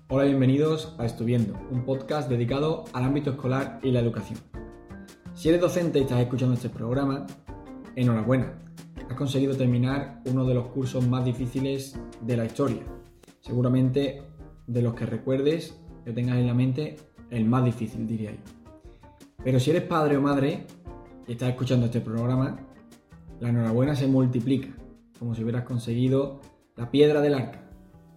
Hola, bienvenidos a Estuviendo, un podcast dedicado al ámbito escolar y la educación. Si eres docente y estás escuchando este programa, enhorabuena, has conseguido terminar uno de los cursos más difíciles de la historia. Seguramente de los que recuerdes, que tengas en la mente, el más difícil, diría yo. Pero si eres padre o madre y estás escuchando este programa, la enhorabuena se multiplica, como si hubieras conseguido la piedra del arca.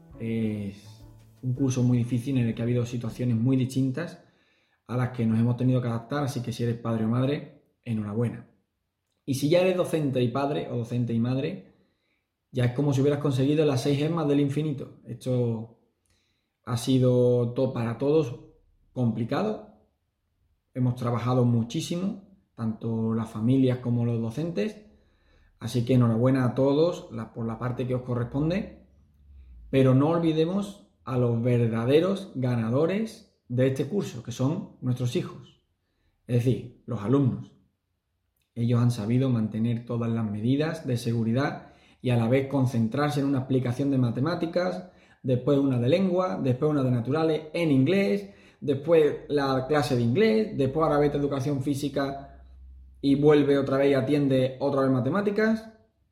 Es un curso muy difícil en el que ha habido situaciones muy distintas a las que nos hemos tenido que adaptar, así que si eres padre o madre, enhorabuena. Y si ya eres docente y padre o docente y madre, ya es como si hubieras conseguido las 6 gemas del infinito. Esto ha sido para todos complicado. Hemos trabajado muchísimo, tanto las familias como los docentes, así que enhorabuena a todos por la parte que os corresponde, pero no olvidemos a los verdaderos ganadores de este curso, que son nuestros hijos, es decir, los alumnos. Ellos han sabido mantener todas las medidas de seguridad y a la vez concentrarse en una explicación de matemáticas, después una de lengua, después una de naturales en inglés, después la clase de inglés, después ahora vete a educación física y vuelve otra vez y atiende otra vez matemáticas.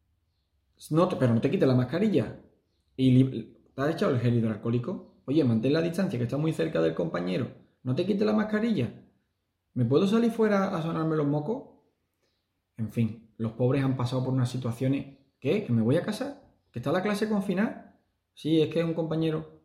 Pero no te quites la mascarilla. ¿Y te has echado el gel hidroalcohólico? Oye, mantén la distancia, que está muy cerca del compañero. No te quites la mascarilla. ¿Me puedo salir fuera a sonarme los mocos? En fin, los pobres han pasado por unas situaciones. ¿Qué? ¿Que me voy a casar? ¿Que está la clase confinada? Sí, es que es un compañero.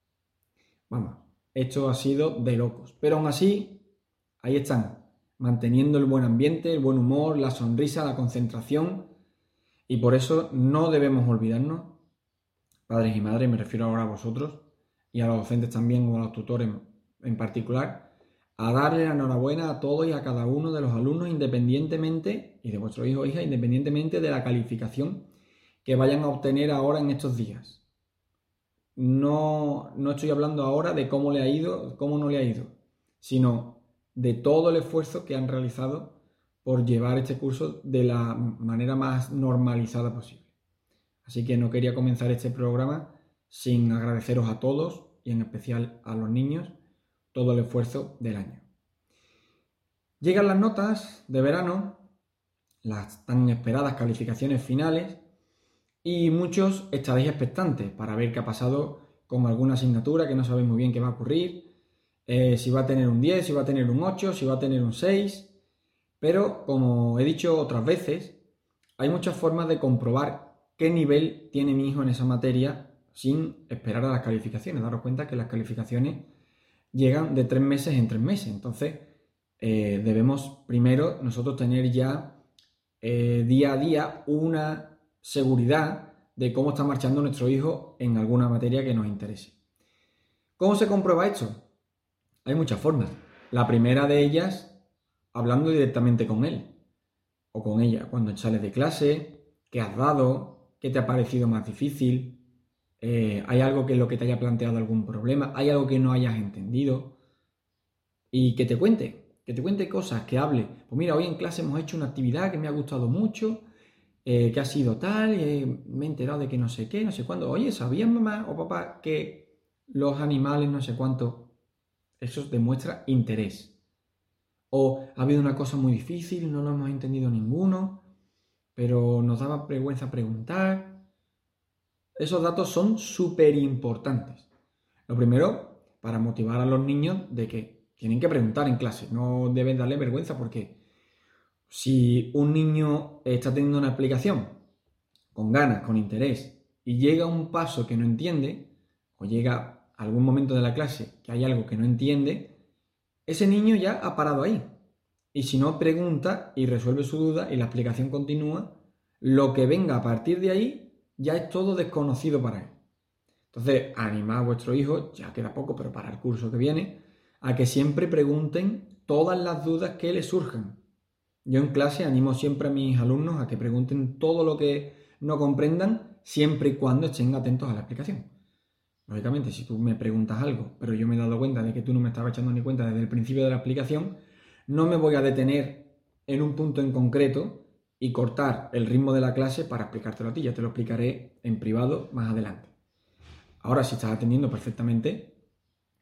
Vamos, esto ha sido de locos. Pero aún así, ahí están, manteniendo el buen ambiente, el buen humor, la sonrisa, la concentración. Y por eso no debemos olvidarnos, padres y madres, me refiero ahora a vosotros, y a los docentes también, o a los tutores en particular, a darle la enhorabuena a todos y a cada uno de los alumnos independientemente, y de vuestros hijos o hijas, independientemente de la calificación que vayan a obtener ahora en estos días. No estoy hablando ahora de cómo le ha ido, cómo no le ha ido, sino de todo el esfuerzo que han realizado por llevar este curso de la manera más normalizada posible. Así que no quería comenzar este programa sin agradeceros a todos y en especial a los niños todo el esfuerzo del año. Llegan las notas de verano, las tan esperadas calificaciones finales, y muchos estaréis expectantes para ver qué ha pasado con alguna asignatura que no sabéis muy bien qué va a ocurrir, si va a tener un 10, si va a tener un 8, si va a tener un 6, pero como he dicho otras veces, hay muchas formas de comprobar qué nivel tiene mi hijo en esa materia sin esperar a las calificaciones. Daros cuenta que las calificaciones llegan de 3 meses en 3 meses, entonces debemos primero nosotros tener ya día a día una seguridad de cómo está marchando nuestro hijo en alguna materia que nos interese. ¿Cómo se comprueba esto? Hay muchas formas. La primera de ellas, hablando directamente con él o con ella, cuando sales de clase, qué has dado, qué te ha parecido más difícil, hay algo que es lo que te haya planteado algún problema, hay algo que no hayas entendido, y que te cuente cosas, que hable. Pues mira, hoy en clase hemos hecho una actividad que me ha gustado mucho, que ha sido tal, me he enterado de que no sé qué, no sé cuándo. Oye, ¿sabías, mamá o papá, que los animales no sé cuánto? Eso demuestra interés. O ha habido una cosa muy difícil, no lo hemos entendido ninguno, pero nos daba vergüenza preguntar. Esos datos son súper importantes. Lo primero, para motivar a los niños de que tienen que preguntar en clase, no deben darle vergüenza, porque si un niño está teniendo una explicación con ganas, con interés, y llega a un paso que no entiende, o llega a algún momento de la clase que hay algo que no entiende, ese niño ya ha parado ahí. Y si no pregunta y resuelve su duda y la explicación continúa, lo que venga a partir de ahí ya es todo desconocido para él. Entonces, animad a vuestro hijo, ya queda poco, pero para el curso que viene, a que siempre pregunten todas las dudas que les surjan. Yo en clase animo siempre a mis alumnos a que pregunten todo lo que no comprendan, siempre y cuando estén atentos a la explicación. Lógicamente, si tú me preguntas algo, pero yo me he dado cuenta de que tú no me estabas echando ni cuenta desde el principio de la explicación, no me voy a detener en un punto en concreto y cortar el ritmo de la clase para explicártelo a ti. Ya te lo explicaré en privado más adelante. Ahora, si estás atendiendo perfectamente,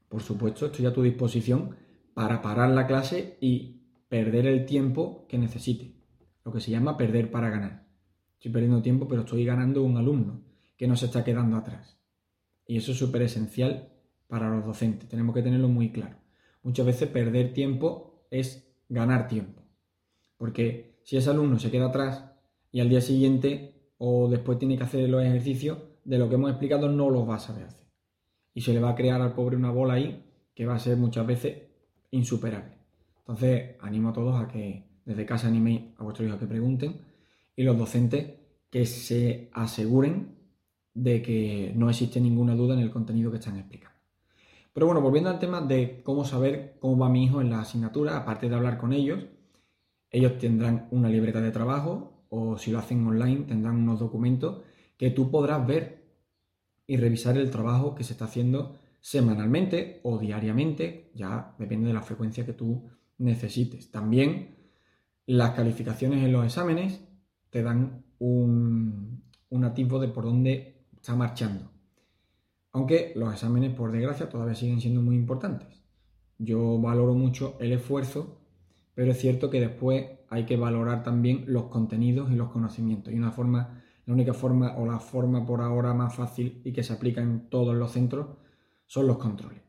por supuesto, estoy a tu disposición para parar la clase y perder el tiempo que necesite. Lo que se llama perder para ganar. Estoy perdiendo tiempo, pero estoy ganando un alumno que no se está quedando atrás. Y eso es súper esencial para los docentes. Tenemos que tenerlo muy claro. Muchas veces perder tiempo es ganar tiempo. Porque si ese alumno se queda atrás y al día siguiente o después tiene que hacer los ejercicios, de lo que hemos explicado no los va a saber hacer. Y se le va a crear al pobre una bola ahí que va a ser muchas veces insuperable. Entonces, animo a todos a que desde casa animéis a vuestros hijos a que pregunten y los docentes que se aseguren de que no existe ninguna duda en el contenido que están explicando. Pero bueno, volviendo al tema de cómo saber cómo va mi hijo en la asignatura, aparte de hablar con ellos tendrán una libreta de trabajo o si lo hacen online tendrán unos documentos que tú podrás ver y revisar el trabajo que se está haciendo semanalmente o diariamente, ya depende de la frecuencia que tú necesites. También las calificaciones en los exámenes te dan un atisbo de por dónde está marchando. Aunque los exámenes, por desgracia, todavía siguen siendo muy importantes. Yo valoro mucho el esfuerzo, pero es cierto que después hay que valorar también los contenidos y los conocimientos. Y la única forma o la forma por ahora más fácil y que se aplica en todos los centros son los controles.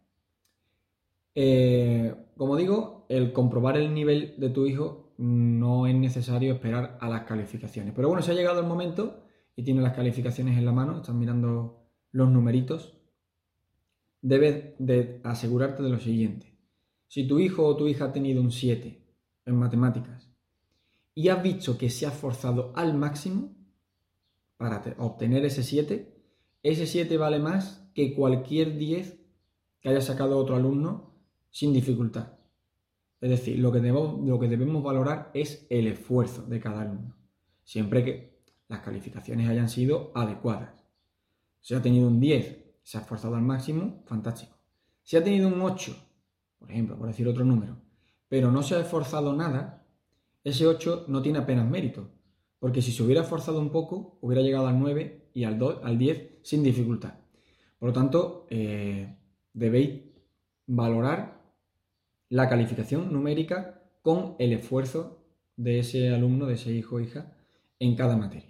Como digo, el comprobar el nivel de tu hijo no es necesario esperar a las calificaciones. Pero bueno, si ha llegado el momento y tienes las calificaciones en la mano, estás mirando los numeritos, debes de asegurarte de lo siguiente. Si tu hijo o tu hija ha tenido un 7 en matemáticas y has visto que se ha esforzado al máximo para obtener ese 7 vale más que cualquier 10 que haya sacado otro alumno sin dificultad. Es decir, lo que debemos valorar es el esfuerzo de cada alumno, siempre que las calificaciones hayan sido adecuadas. Si ha tenido un 10, se ha esforzado al máximo, fantástico. Si ha tenido un 8, por ejemplo, por decir otro número, pero no se ha esforzado nada, ese 8 no tiene apenas mérito, porque si se hubiera esforzado un poco, hubiera llegado al 9 y al 10 sin dificultad. Por lo tanto, debéis valorar la calificación numérica con el esfuerzo de ese alumno, de ese hijo o hija, en cada materia.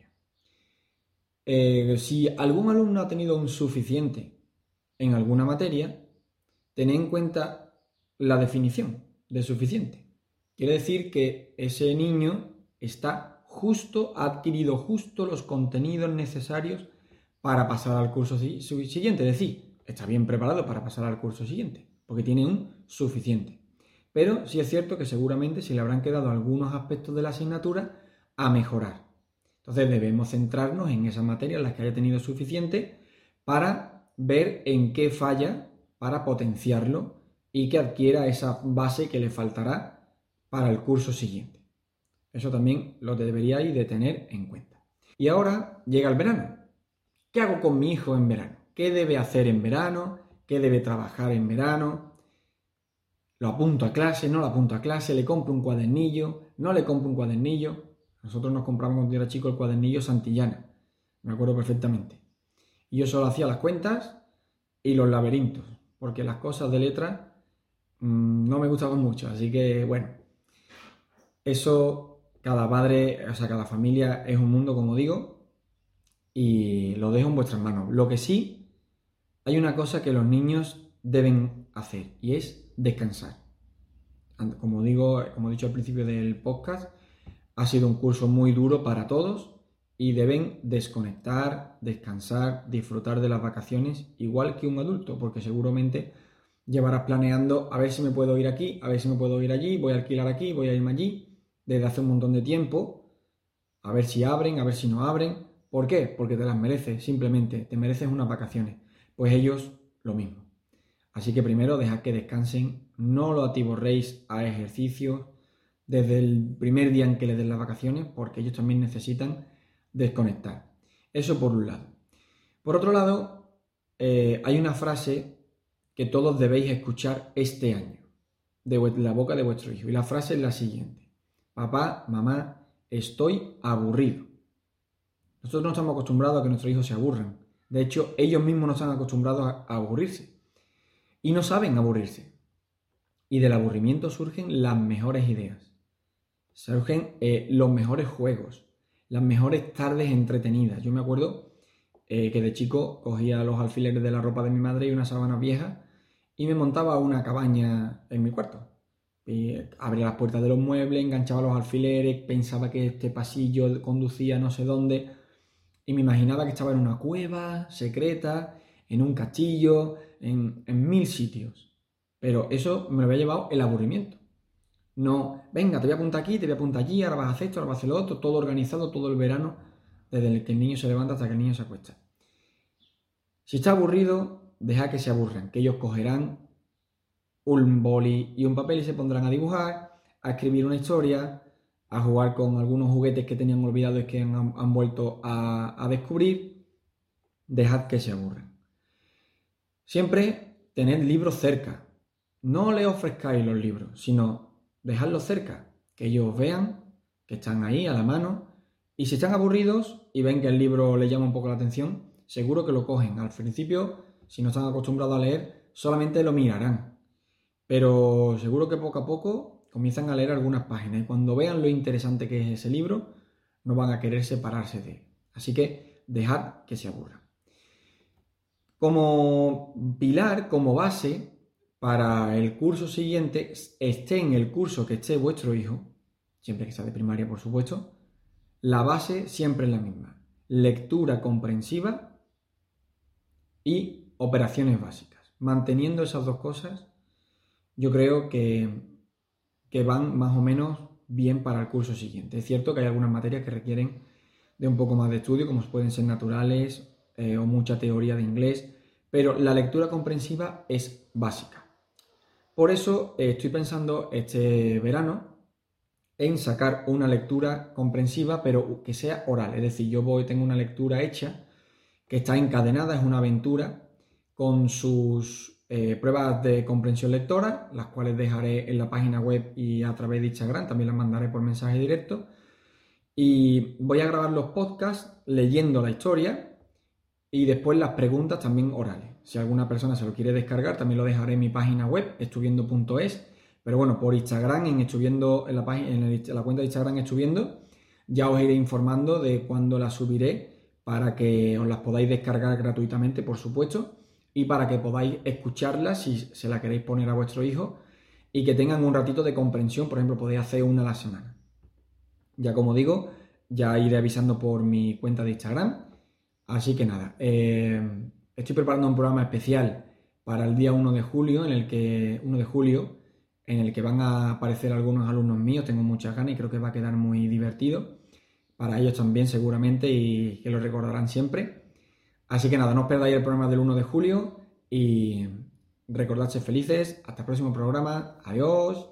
Si algún alumno ha tenido un suficiente en alguna materia, tened en cuenta la definición de suficiente. Quiere decir que ese niño ha adquirido justo los contenidos necesarios para pasar al curso siguiente. Es decir, está bien preparado para pasar al curso siguiente, porque tiene un suficiente. Pero sí es cierto que seguramente se le habrán quedado algunos aspectos de la asignatura a mejorar. Entonces debemos centrarnos en esas materias en las que haya tenido suficiente para ver en qué falla, para potenciarlo y que adquiera esa base que le faltará para el curso siguiente. Eso también lo deberíais de tener en cuenta. Y ahora llega el verano. ¿Qué hago con mi hijo en verano? ¿Qué debe hacer en verano? ¿Qué debe trabajar en verano? ¿Lo apunto a clase? ¿No lo apunto a clase? ¿Le compro un cuadernillo? ¿No le compro un cuadernillo? Nosotros nos compramos cuando yo era chico el cuadernillo Santillana, me acuerdo perfectamente. Y yo solo hacía las cuentas y los laberintos, porque las cosas de letra no me gustaban mucho, así que bueno, eso cada padre, o sea, cada familia es un mundo, como digo, y lo dejo en vuestras manos. Lo que sí, hay una cosa que los niños deben hacer y es descansar. Como he dicho al principio del podcast, ha sido un curso muy duro para todos y deben desconectar, descansar, disfrutar de las vacaciones igual que un adulto, porque seguramente llevarás planeando a ver si me puedo ir aquí, a ver si me puedo ir allí, voy a alquilar aquí, voy a irme allí, desde hace un montón de tiempo, a ver si abren, a ver si no abren. ¿Por qué? Porque te las mereces, simplemente, te mereces unas vacaciones. Pues ellos lo mismo. Así que primero dejad que descansen, no lo atiborréis a ejercicios desde el primer día en que les den las vacaciones, porque ellos también necesitan desconectar. Eso por un lado. Por otro lado, hay una frase que todos debéis escuchar este año, de la boca de vuestro hijo. Y la frase es la siguiente: papá, mamá, estoy aburrido. Nosotros no estamos acostumbrados a que nuestros hijos se aburran. De hecho, ellos mismos no están acostumbrados a aburrirse. y no saben aburrirse. Y del aburrimiento surgen las mejores ideas, surgen los mejores juegos, las mejores tardes entretenidas. Yo me acuerdo que de chico cogía los alfileres de la ropa de mi madre y unas sábanas viejas y me montaba una cabaña en mi cuarto. Y abría las puertas de los muebles, enganchaba los alfileres, pensaba que este pasillo conducía a no sé dónde y me imaginaba que estaba en una cueva secreta, en un castillo, en 1000 sitios. Pero eso me lo había llevado el aburrimiento. No, venga, te voy a apuntar aquí, te voy a apuntar allí, ahora vas a hacer esto, ahora vas a hacer lo otro, todo organizado todo el verano, desde que el niño se levanta hasta que el niño se acuesta. Si está aburrido, deja que se aburran, que ellos cogerán un boli y un papel y se pondrán a dibujar, a escribir una historia, a jugar con algunos juguetes que tenían olvidados y que han vuelto a descubrir. Dejad que se aburran. Siempre tened libros cerca. No les ofrezcáis los libros, sino dejadlos cerca, que ellos vean que están ahí a la mano y si están aburridos y ven que el libro les llama un poco la atención, seguro que lo cogen. Al principio, si no están acostumbrados a leer, solamente lo mirarán. Pero seguro que poco a poco comienzan a leer algunas páginas y cuando vean lo interesante que es ese libro, no van a querer separarse de él. Así que dejad que se aburran. Como pilar, como base para el curso siguiente, esté en el curso que esté vuestro hijo, siempre que sea de primaria, por supuesto, la base siempre es la misma. Lectura comprensiva y operaciones básicas. Manteniendo esas dos cosas, yo creo que van más o menos bien para el curso siguiente. Es cierto que hay algunas materias que requieren de un poco más de estudio, como pueden ser naturales o mucha teoría de inglés, pero la lectura comprensiva es básica. Por eso estoy pensando este verano en sacar una lectura comprensiva, pero que sea oral. Es decir, tengo una lectura hecha que está encadenada, es una aventura con sus pruebas de comprensión lectora, las cuales dejaré en la página web y a través de Instagram, también las mandaré por mensaje directo. Y voy a grabar los podcasts leyendo la historia y después las preguntas también orales. Si alguna persona se lo quiere descargar, también lo dejaré en mi página web, estuviendo.es. Pero bueno, por Instagram, en la cuenta de Instagram Estuviendo, ya os iré informando de cuándo las subiré para que os las podáis descargar gratuitamente, por supuesto, y para que podáis escucharlas si se la queréis poner a vuestro hijo y que tengan un ratito de comprensión. Por ejemplo, podéis hacer una a la semana. Ya como digo, ya iré avisando por mi cuenta de Instagram. Así que nada, estoy preparando un programa especial para el día 1 de julio, en el que van a aparecer algunos alumnos míos. Tengo muchas ganas y creo que va a quedar muy divertido. Para ellos también seguramente y que lo recordarán siempre. Así que nada, no os perdáis el programa del 1 de julio y recordad ser felices. Hasta el próximo programa. Adiós.